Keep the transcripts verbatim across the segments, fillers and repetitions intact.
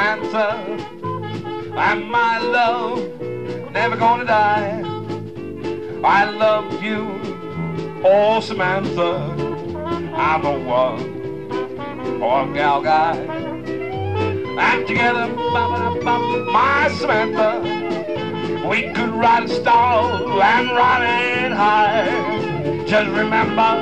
Samantha, and my love never gonna die. I love you, oh Samantha, I'm a one, one gal guy. And together, my Samantha, we could ride in style and ride in high. Just remember,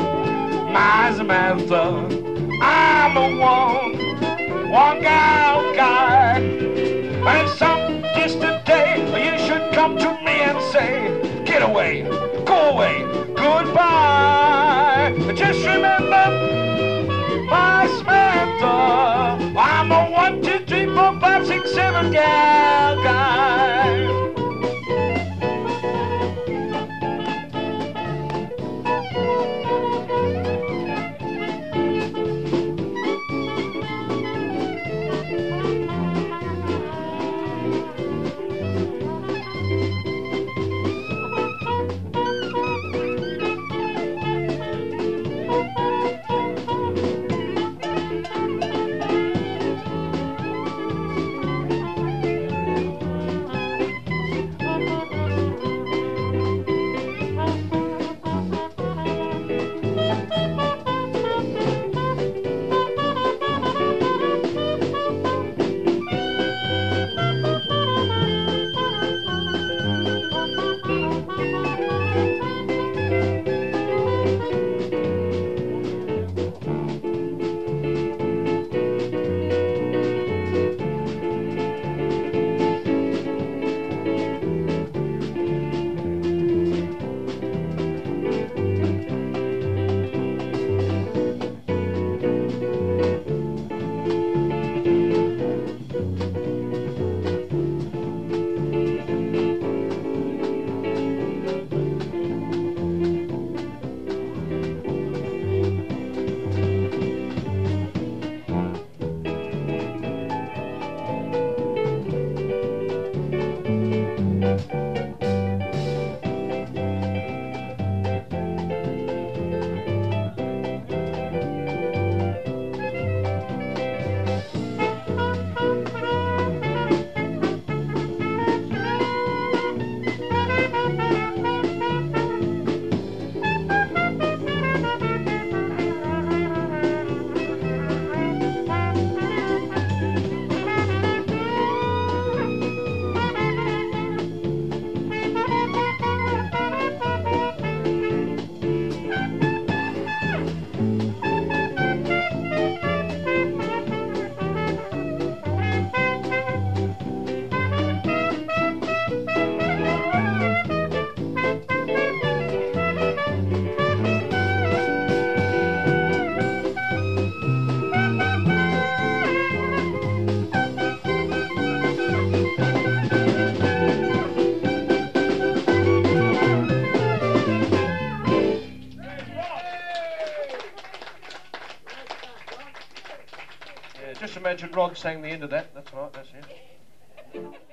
my Samantha, I'm a one, one gal guy. And some distant day, you should come to me and say, get away, go away, goodbye. Just remember, my Samantha, I'm a one, two, three, four, five, six, seven gal guy. Just imagine Rod sang the end of that. That's right, that's it.